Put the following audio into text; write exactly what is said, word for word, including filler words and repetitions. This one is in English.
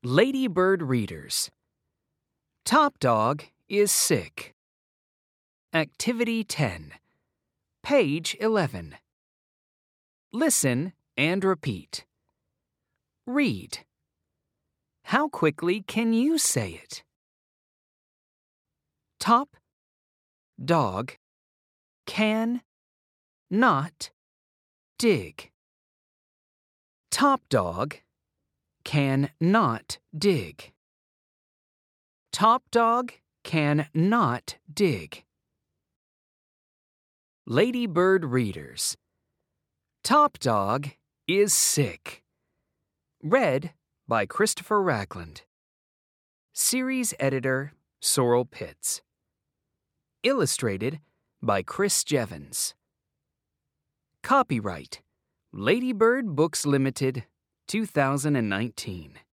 Ladybird Readers. Top Dog is sick. Activity ten. Page eleven. Listen and repeat. Read. How quickly can you say it? Top dog can not dig. Top dog can not dig. Top dog can not dig. Ladybird Readers. Top Dog is sick. Read by Christopher Ragland. Series editor Sorrel Pitts. Illustrated by Chris Jevons. Copyright Ladybird Books Limited, two thousand nineteen.